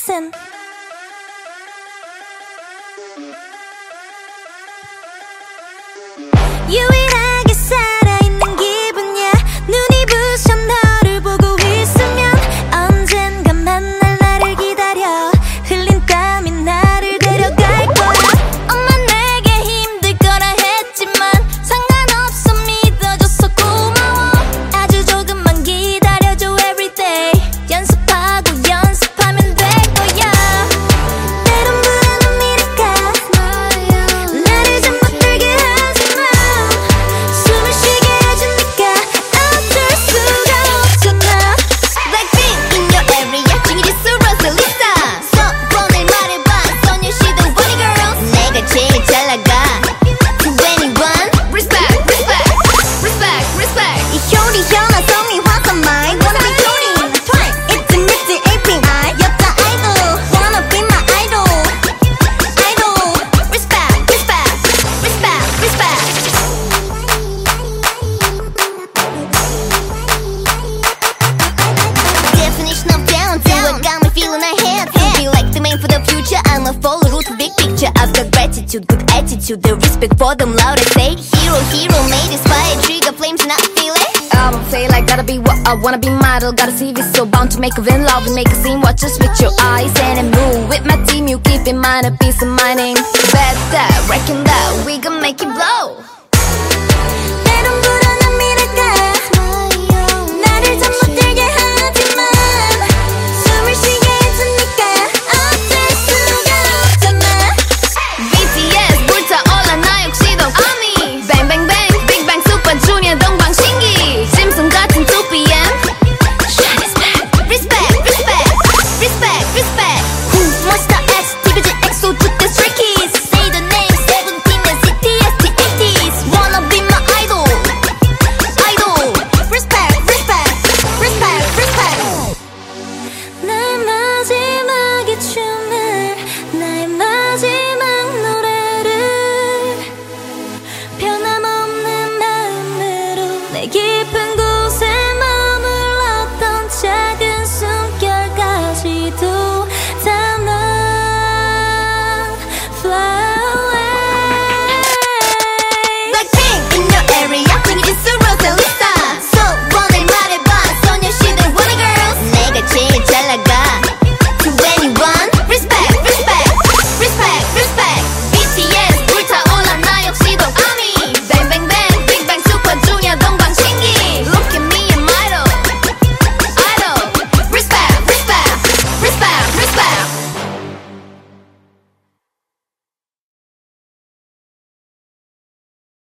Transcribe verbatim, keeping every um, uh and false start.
listen. 유일하게 살아있는 기분이야. 눈이 부셔 너를 보고 있으면 언젠가 만날 나를 기다려. 흘린 땀이 나를 데려갈 거야. 엄마 내게 힘들 거라 했지만 상관없어 믿어줘서 고마워. 아주 조금만 기다려줘 everyday. 연습하고 연습하면 될 거야. 때론 불안한 미래가 나를 잠못들게 하지만 숨을 쉬게 해주니까 어쩔 수가 없잖아. Blackpink in your area 중이리스 로살리사. 소원을 말해봐 소녀시대 bunny girls. 내가 제일 잘 나가 to anyone. Respect, respect, respect, respect. 이 효리 현아 성미 화산 마이 wanna be coding. It's a nifty aping 여자 아이돌 wanna be my idol. Idol. Respect, respect, respect, respect. Definition of down, do what got me feeling I had to be like the man for the future. I'm a follower to big picture. I've got gratitude, good attitude, the respect for them loud. I say hero, hero, made inspired, trigger flames and I feel it. I don't feel like gotta be what I wanna be model. Got a C V so bound to make a win love and make a scene. Watch us with your eyes and move with my team. You keep in mind a piece of my name. Bet that, reckon that we can make it blow.